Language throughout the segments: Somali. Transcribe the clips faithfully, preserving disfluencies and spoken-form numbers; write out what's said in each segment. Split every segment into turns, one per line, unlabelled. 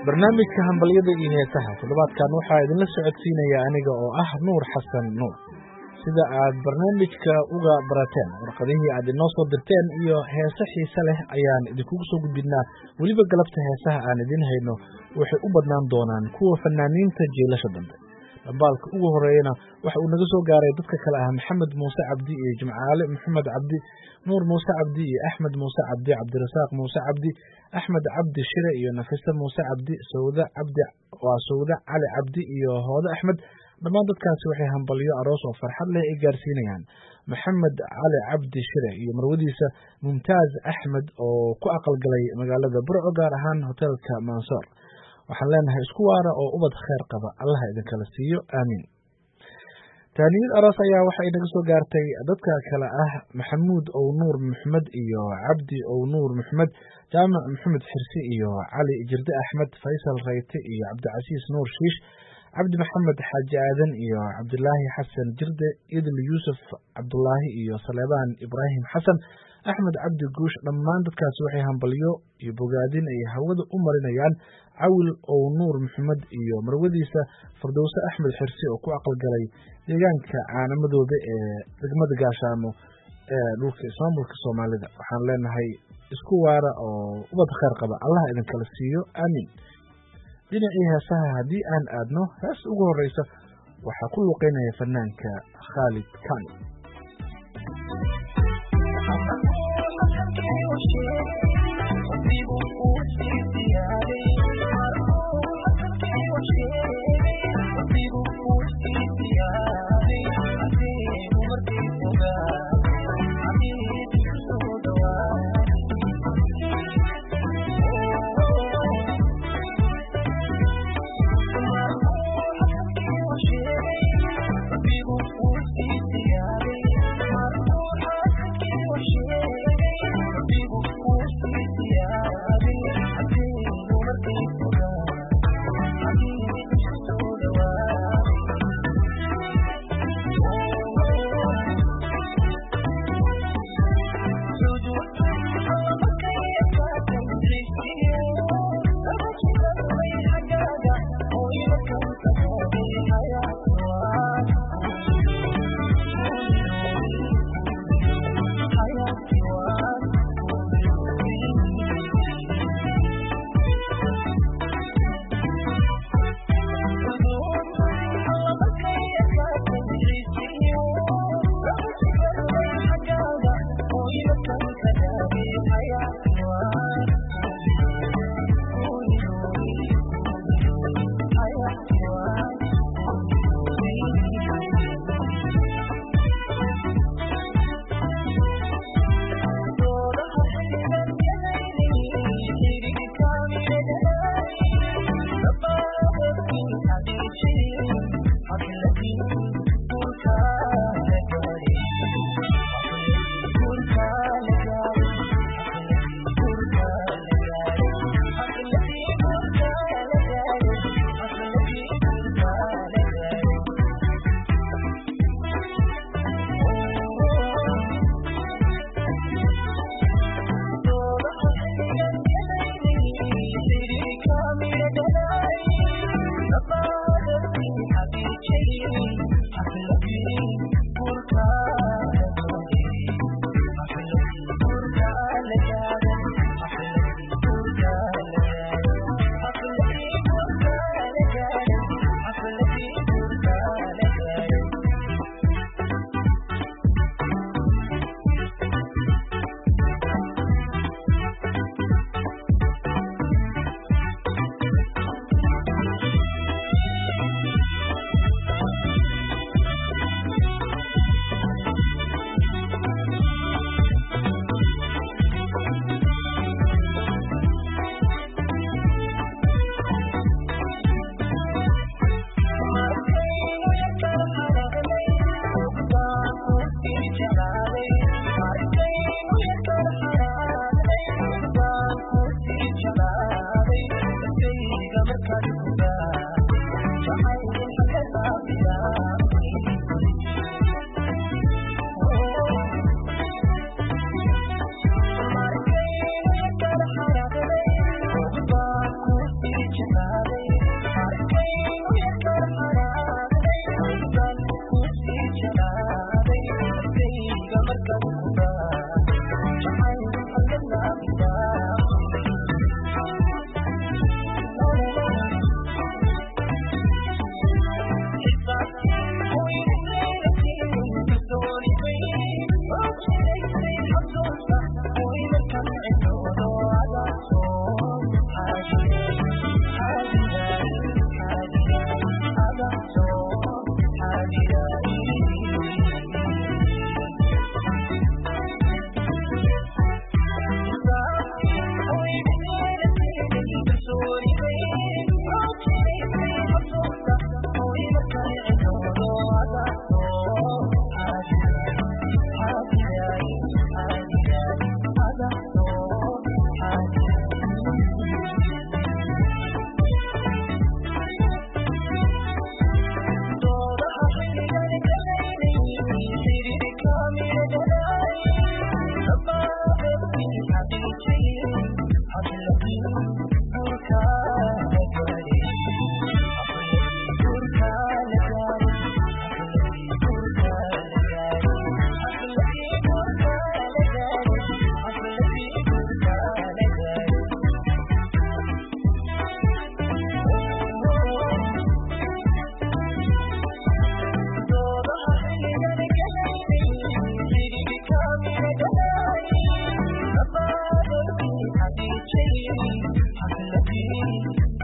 barnaamijka hambalyada iyo heesaha toddobaadkan waxaa idinla socodsiinaya aniga oo ah Nuur Xasan Nuur. Sida aad barnaamijka uga barateen warqadihii aad inoo soo dirteen iyo heesa xiise leh ayaan idinkugu soo gudbinaa. weliba galabta heesaha aan idin hayno waxay u badnaan doonaan kuwa fanaaniinta jiilasha dambe. dhambaalka ugu horeeyana waxa uu naga soo gaaray dadka kale ah Maxamed Muuse Cabdi iyo Jimcaale Maxamed Cabdi, Nuur Muuse Cabdi iyo Axmed Muuse Cabdi, Cabdirasaaq Muuse Cabdi, Axmed Cabdi Shire iyo Nafisa Muuse Cabdi, Sawda Cabdi waa Sawda Cali Cabdi iyo Hooda Axmed. dhammaan dadkaasi waxay hambalyo aroos oo farxad leh ay gaarsiinayaan Maxamed Cali Cabdi Shire iyo marwadiisa Mumtaaz Axmed oo ku aqalgalay magaalada Burco, gaar ahaan hotelka Mansoor. waxaan leenahay isku waara oo ubad khayr qaba, Allah idin kala siiyo, aamiin. taaniyad aroos ayaa waxay naga soo gaartay dadka kale ah Maxamuud oo Nuur Maxmed iyo Cabdi oo Nuur Maxmed, Jaamac Maxamed Xirsi iyo Cali Jirde Axmed, Faysal Rayte iyo Cabdicasiis Nuur Shiish, Cabdi Maxamed Xaaji Aadan iyo Cabdulaahi Xasan Jirde, Idil Yuusuf Cabdulaahi iyo Saleebaan Ibraahim Xasan, Axmed Cabdi Guush. dhammaan dadkaasi waxay hambalyo iyo bogaadin ay hawada u marinayaan Cawil oo Nuur Maxmed iyo marwadiisa Firdowse Axmed Xirsi oo ku aqalgalay deegaanka Caanamadooda ee degmada Gaashaamo ee dhulka Ismaamulka Soomaalida. waxaan leenahay isku waara oo ubad khayr qaba, Allah idin kala siiyo, aamiin. dhinacii heesaha haddii aan aadno, hees ugu horeysa waxaa ku luqeynaya fanaanka Khalid Kani.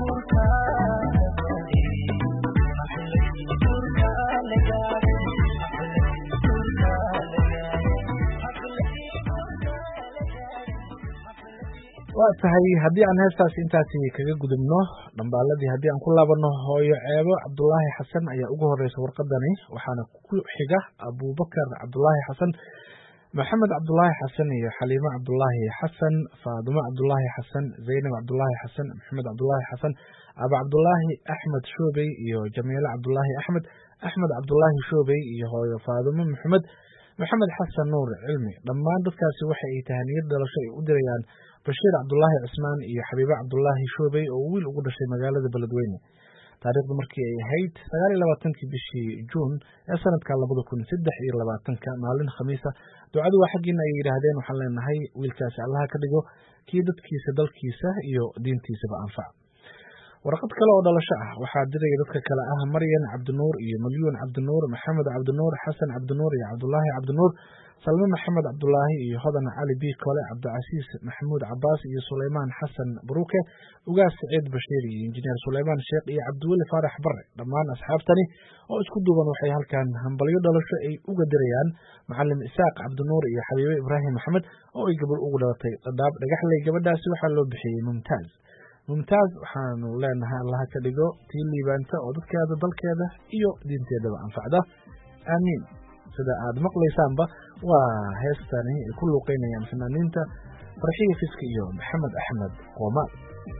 waa tahay haddii aan heestaas intaasi kaga gudubno dhambaaladii haddii aan ku laabano hooyo ceebo cabdulaahi xasan ayaa ugu horeysa warqadani waxaana ku xiga abubakar cabdulaahi xasan maxamed cabdulaahi xasan iyo xaliimo cabdulaahi xasan faadumo cabdulaahi xasan zaynab cabdulaahi xasan maxamed cabdulaahi xasan aba cabdulaahi axmed shoobey iyo jamiile cabdulaahi axmed axmed cabdulaahi shoobey iyo hooyo faadumo maxamed maxamed xasan nuur cilmi dhammaan dadkaasi waxa ay tahaniyad dhalasho ay u dirayaan bashiir cabdulaahi cismaan iyo xabiibe cabdulaahi shoobey oo wiil ugu dhashay magaalada beledweyne taariikhdu markii ay ahayd sagaal iyo labaatankii bishii juun ee sanadka labada kun saddex iyo labaatanka maalin khamiisa ducadu waa xaggiina ay yidhaahdeen waxaan leenahay wiilkaasi allaha ka dhigo kii dadkiisa dalkiisa iyo diintiisaba anfac warqad kale oo dhalasho ah waxaa diraya dadka kale ah maryan cabdinuur iyo malyuun cabdinuur maxamed cabdinuur xasan cabdinuur iyo cabdulaahi cabdinuur salme maxamed cabdulaahi iyo hodan cali bi kole cabdicasiis maxamuud cabaas iyo suleymaan xasan baruuke ugaas saciid bashiir iyo injineer suleymaan sheekh iyo cabdiweli faarax bare dhammaan asxaabtani oo isku duuban waxay halkan hambalyo dhalasho ay uga dirayaan macalin isaaq cabdinuur iyo xabiibe ibraahim maxamed oo ay gabar ugu dhalatay dhadhaab dhagaxley gabadhaasi waxaa loo bixiyey mumtaaz mumtaaz waxaanu leenahay allaha ka dhigo tii liibaanta oo dadkeeda dalkeeda iyo diinteedaba anfacda aamiin sida aad maqlaysaanba waa heestani ay ku luuqeynayaan fanaaniinta farxiyo fiska iyo maxamed axmed qoomaal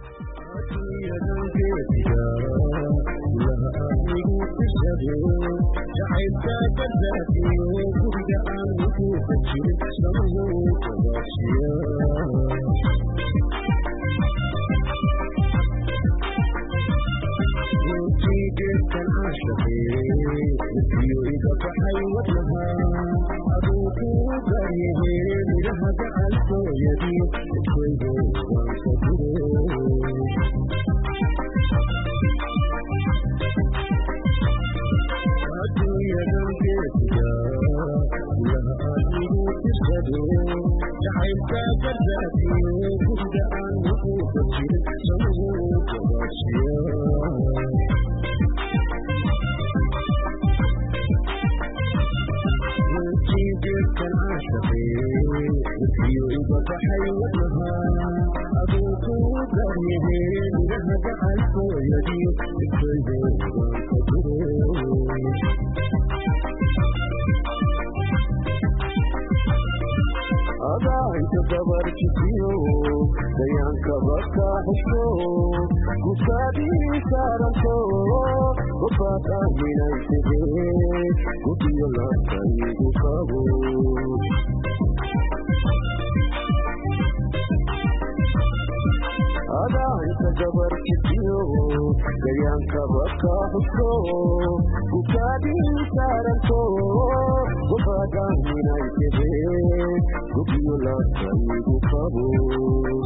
كان عاشقي يو إذا فحي وجهها أبوك وقريه لها جعلت يدي تكويه وانصدره الدنيا جنبتها لها أهله تشهده جعلت كذاتي وكنت عنه فجر سموت وغاشيا كان عاشقي يو إذا فحي وجهها أبوك وقريه لها جعلت يدي تكويه وانصدره أضاعت كبرت فيه ديانك بكى حشو قصادي سارتو وفاقا من السبيل قدي الله سيد قبول أضاعت كبرت فيه ديانك بكى حشو قصادي سارتو وفاقا من السبيل قدي الله سيد قبول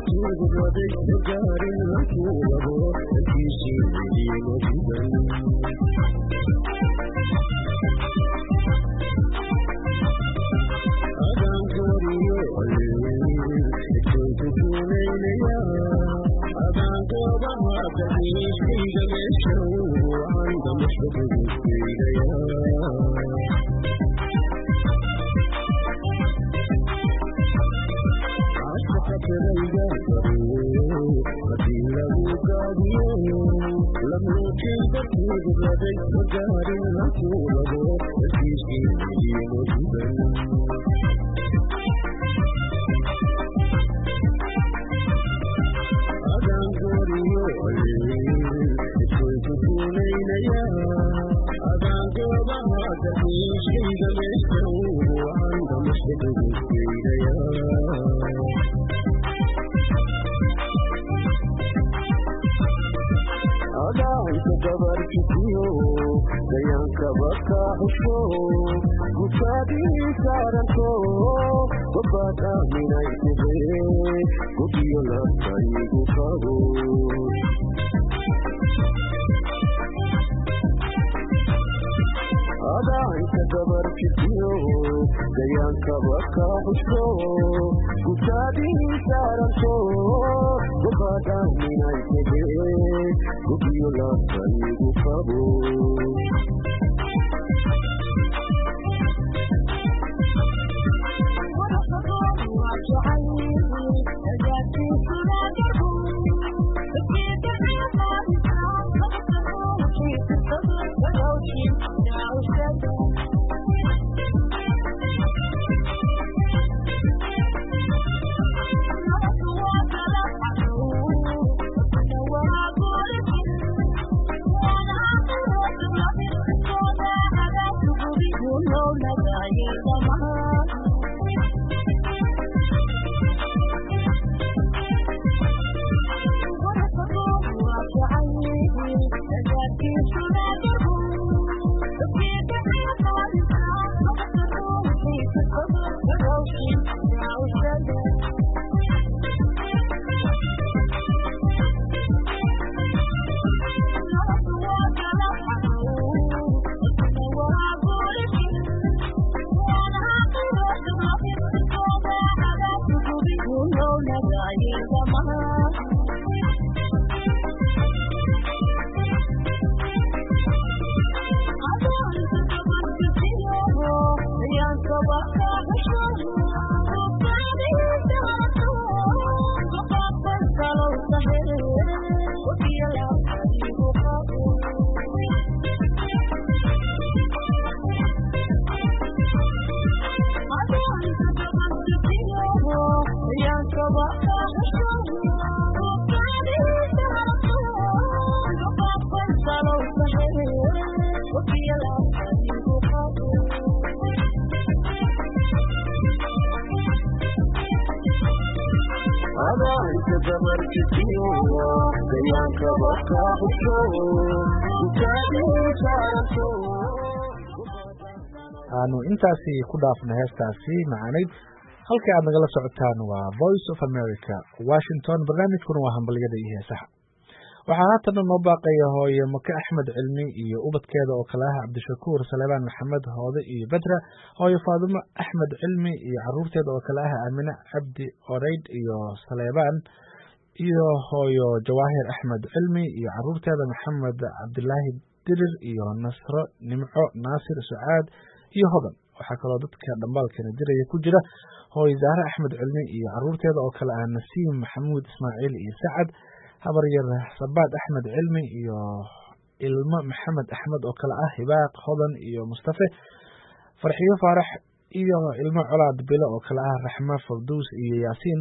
aanu intaasi ku dhaafna heestaasi macaanayd halka aad nagala socotaan waa Voice of America Washington barnaamijkuna waa hambaliyada iyo heesaha waxaa haatan noo baaqaya hooyo Maka Axmed Cilmi iyo ubadkeeda oo kala ah Cabdishakuur Salebaan Maxamed Hoode iyo Badra hooyo Faadimo Axmed Cilmi iyo caruurteeda oo kala ah Amina Cabdi Oreyd iyo Salebaan iyo hooyo Jawaahir Axmed Cilmi iyo caruurteeda Maxamed Cabdilaahi Dirir iyo Nasro Nimco Naasir Sucaad iyo Hodan waxaa kaloo dadka dhambaalkeena diraya ku jira hooyo Zahra Axmed Cilmi iyo caruurteeda oo kala ah Nasiim Maxamuud Ismaaciil iyo Sacad habar yar Sabaad Axmed Cilmi iyo ilmo Maxamed Axmed oo kala ah Hibaaq Hodan iyo Mustafa Farxiyo Faarax iyo ilmo Colaad Bilo oo kala ah Raxma Farduus iyo Yaasiin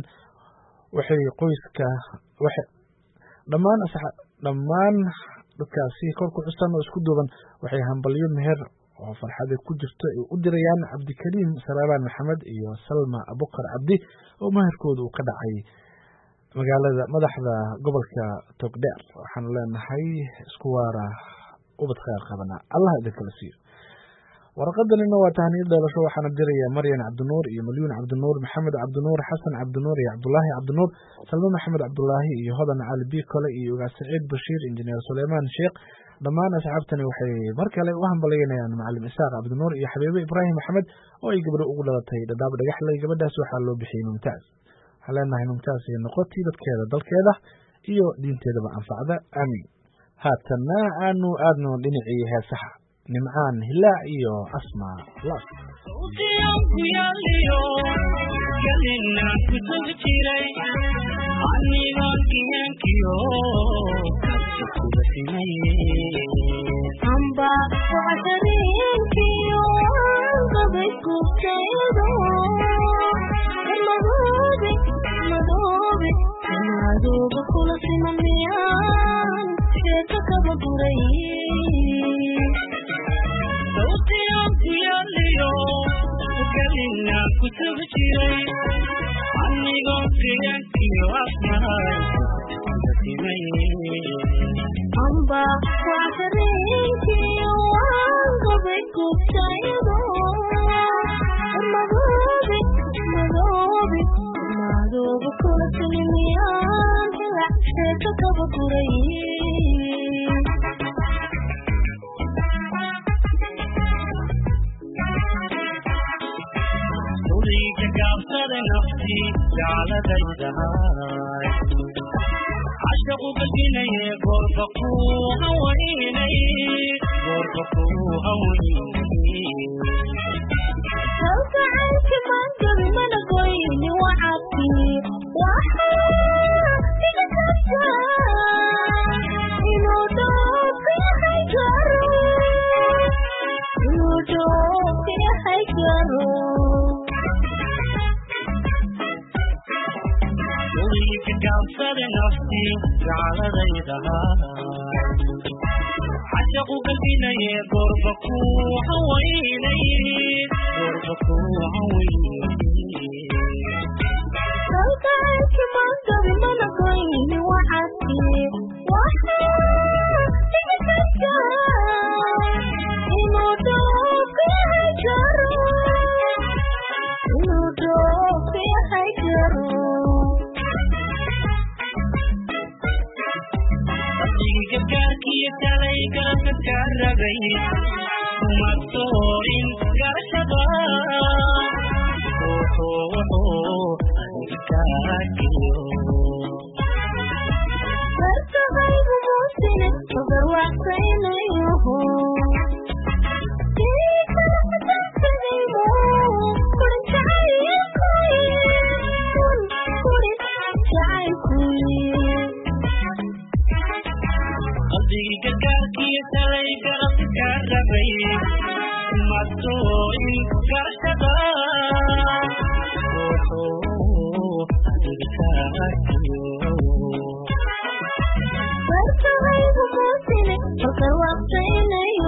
waxay qoyska waxay dhamaan dhamaan dadkaasi kor ku xusan oo isku duuban waxay hambalyo meher oo farxada ku jirto ay u dirayaan Cabdikariim Salebaan Maxamed iyo Salma Abukar Cabdi oo meherkoodu uu ka dhacay magaalada madaxda gobolka Togdheer waxaan leenahay isku waara ubad khayr qabana Allah idin kala siiyo warqadanina waa tahniyad dhalasho waxaana diraya Maryan Cabdinuur iyo Malyuun Cabdinuur Maxamed Cabdinuur Xasan Cabdinuur iyo Cabdullaahi Cabdinuur Salma Maxamed Cabdullaahi iyo Hodan Ali Bikole iyo Ugaas Saciid Bashiir Injineer Suleymaan Sheekh dhammaan asxaabtani waxay mar kale u hambalyeynayaan Macallim Isaaq Cabdinuur iyo Xabiibo Ibraahim Maxamed oo ay gabadho ugu dhalatay Dadaab Dhagaxley gabadhaas waxaa loo bixiyay Mumtaaz waxaan leenahay Mumtaaz iyo noqotii dadkeeda dalkeeda iyo diinteedaba anfacda amiin haatanna aanu aadno dhinacii heesaha nimcaan hilaac iyo asma las
Amba wasarinki wanga bekutaydo madobe madobe madobe kulsimiya la sheka kaburai Uriga gaabsada nafti jaaladaydahay عشقوا قلبي غربكوا هويني غربكوا هويني هل تعرف من قبل ما نقويني وعدتي وحياتي لكتا إنو دوبي حيجرو إنو دوبي حيجرو وليك قصد نفسي جعلديدها عشقوا قلبنا يا قربك وحويني قربك وحويني سلطانك ما قبل ما نقويني وحدي وحياتي لكتا إنو دوبي حيجرو إنو دوبي حيجرو Garki talay garka karabay umatoorin garshada oho oho anikakiyo gartabay musine garwaxaynayo garki talay garka karabay umatoorin garshada oho anikakiyo gartabay musine garwaxaynayo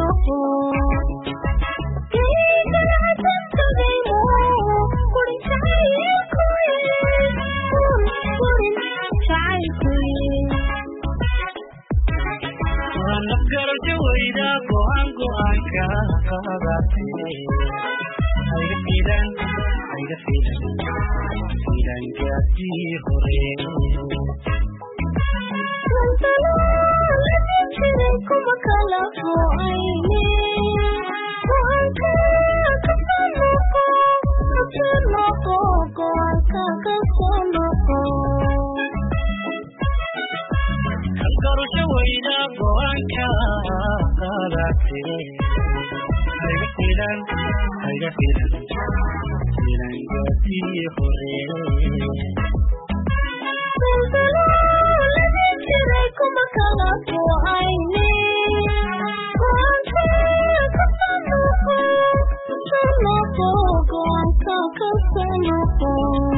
نقدر جويدا قوان قوان كاقاباتي هيدا فيدان هيدا فيدان فيدان جاتي خورين سلطلو لجيكم كلافو عيني وانكا كفانوكو كفانوكو وانكا كفانوكو نقدر جويدا قوان كاقاباتي هيدا فيدان هيدا فيدان فيدان جاتي خورين سلطلو لجيكم كلافو عيني وانكا كفانوكو كفانوكو وانكا كفانوكو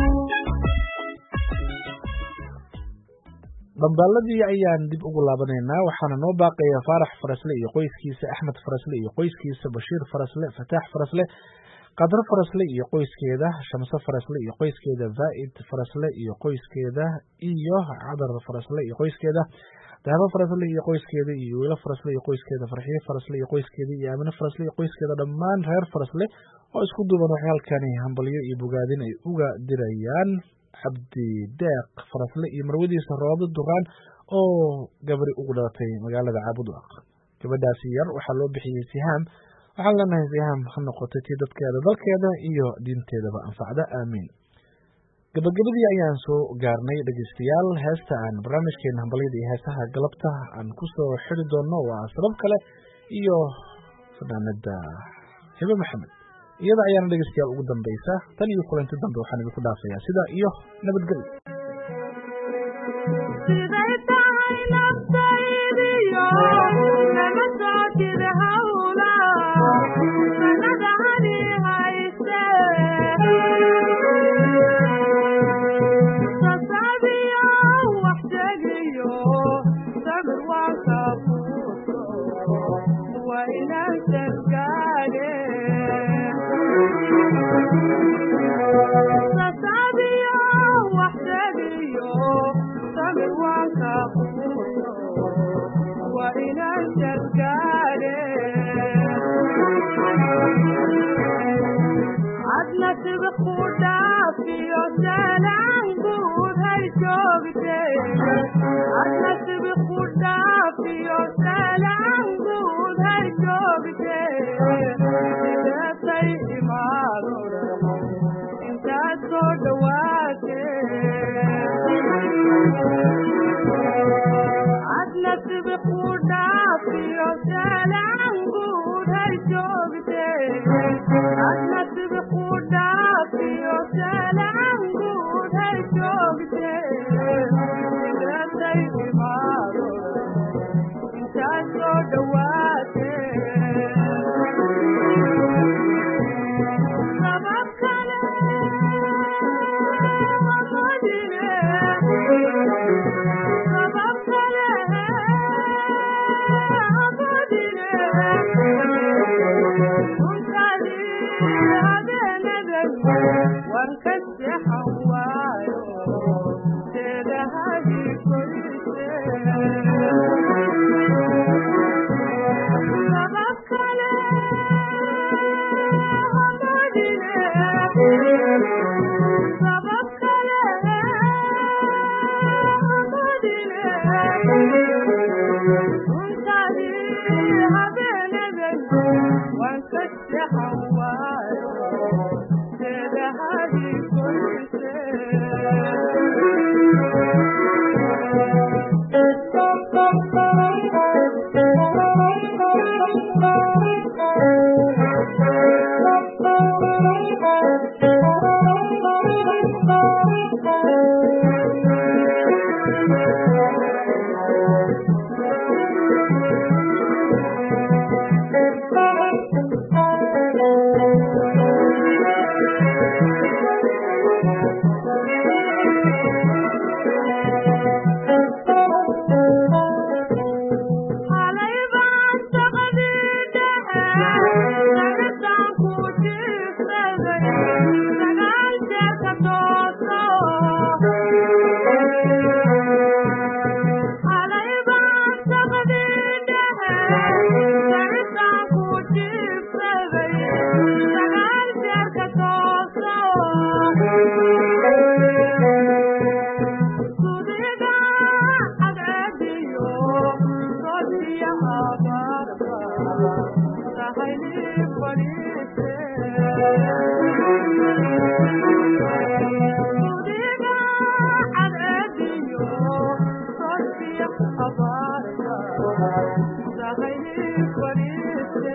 damballadii ayaan dib ugu laabanaynaa waxaana noo baaqaya Faarax Farasle iyo qoyskiisa Axmed Farasle iyo qoyskiisa Bashiir Farasle Fataax Farasle Qadar Farasle iyo qoyskeeda Shamsa Farasle iyo qoyskeeda Zaid Farasle iyo qoyskeeda iyo Cadar Farasle iyo qoyskeeda dahabo farasle iyo qoyskeeda iyo wiilo farasle iyo qoyskeeda farxiyo farasle iyo qoyskeeda iyo aamino farasle iyo qoyskeeda dhammaan reer farasle oo isku duuban waxay halkani hambalyo iyo bogaadin ay uga dirayaan cabdi deeq farasle iyo marwadiisa roodo duraan oo gabari ugu dhalatay magaalada Caabudwaaq. Gabadhaasi yar waxaa loo bixiyey Sihaam. waxaan leenahay Sihaam ha noqotay tii dadkeeda dalkeeda iyo diinteedaba anfacda, aamiin. gabagabadii ayaan soo gaarnay dhegeystayaal. heesta aan barnaamijkeena hambalyada iyo heesaha galabta aan ku soo xiri doono waa sabab kale iyo fanaanada Hibe Maxamed. iyada ayaana dhegeystayaal ugu dambeysa. tan iyo kulanti dambe waxaan idinku dhaafayaa sida iyo nabadgelyo.
siday tahay naftaydiyo nama soo jira hawla sanadahani hayse sasabiyo wax sheegiyo sabir waan ka fuuso waa inaan sargaade sasabiyo wax sheegiyo sabir waan ka fuuso waa inaan sargaade adna sibik ku dhaafiyo salaan guud hay joogtee adna sibik ku dhaafiyo salaan guud hay joogtee sideetay imaado intaad soo dhawaatee adna sibik ku dhaafiyo salaan guud hay joogtee adna sibik ku dhaafiyo salaan guud hay joogtee sideetay imaado intaad soo dhawaatee sabab kale hamadine sabab kale hamadine runtaadii habeenadan waan ka seexan waayo seedahadii korise sabab kale hamadine sabab kale hamadine runtaadii habeenadan waan ka seexan waayo seedahadii korise halay baan saqadii dhexe sagataan ku jiifsaday sagaal jeer ka tooso halay baan saqadii dhexe sagataan ku jiifsaday sagaal jeer ka tooso sudiga cadceediyo sodiya abaarba sahayli fadhiise sudiga cadceediyo sodiya abaarba sahayli fadhiise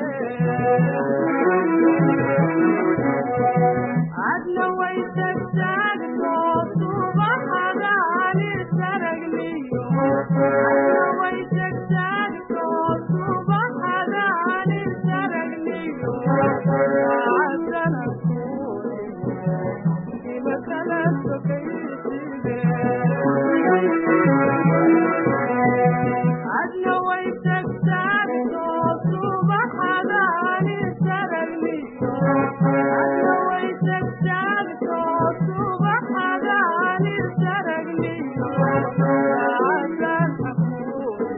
adna way tagtaagto subaxadaani saragniyo adna way tagtaagto subaxadaani saragniyo caasana kuuniyo ima kala sokayside adna way tagtaagto subaxadaani saragniyo adna way tagtaagto subaxadaani saragniyo caasana kuuniyo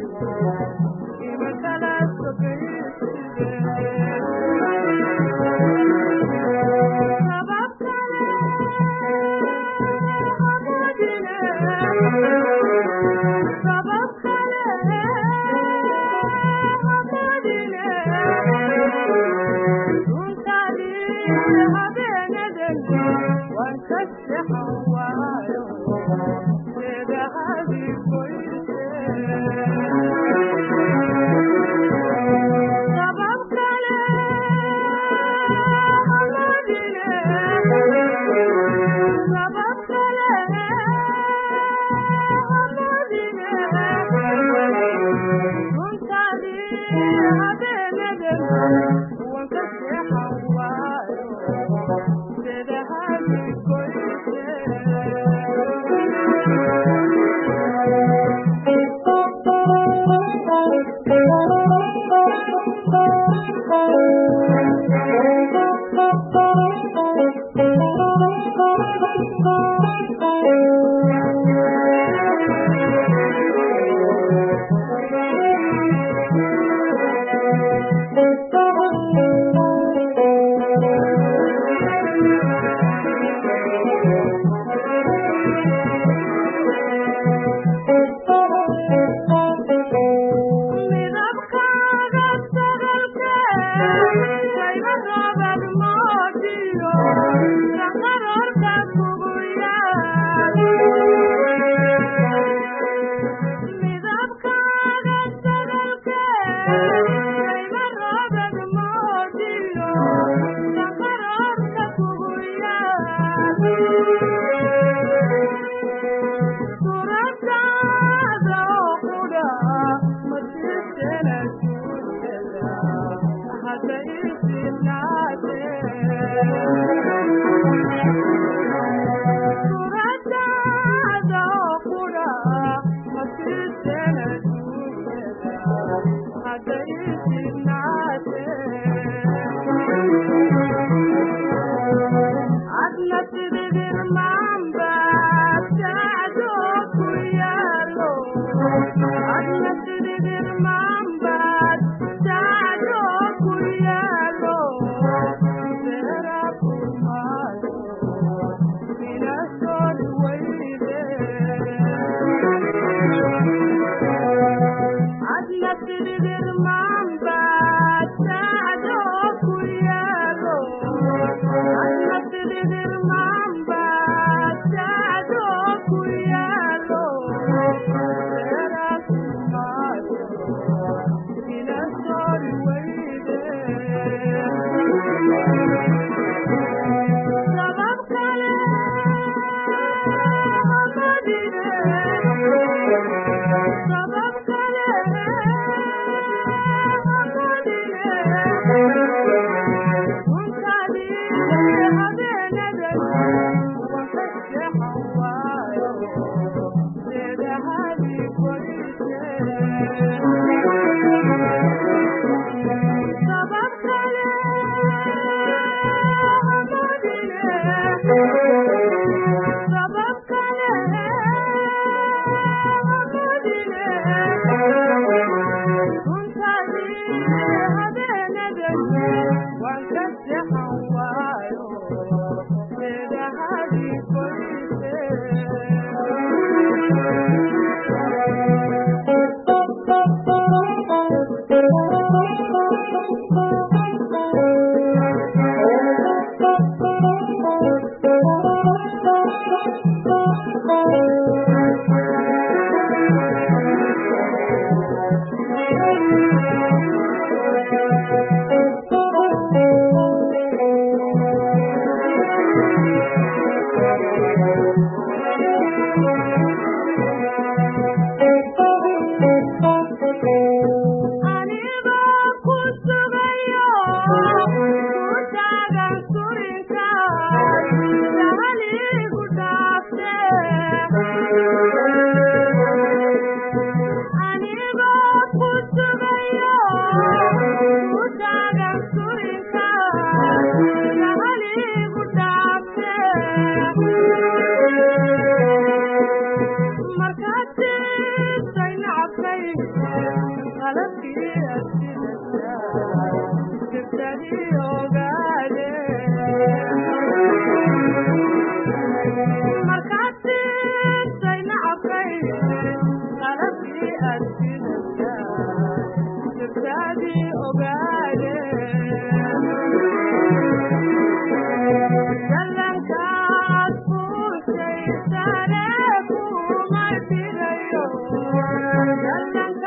Thank you.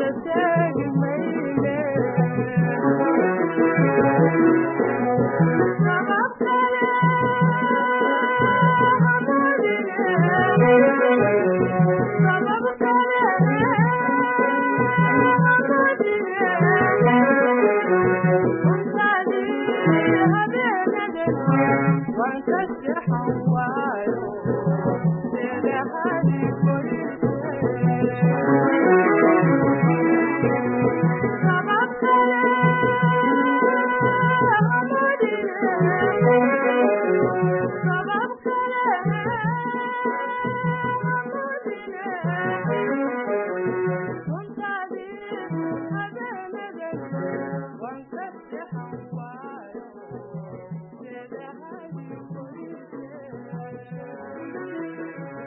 وانكسر حواله